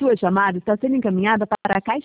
sua chamada está sendo encaminhada para a caixa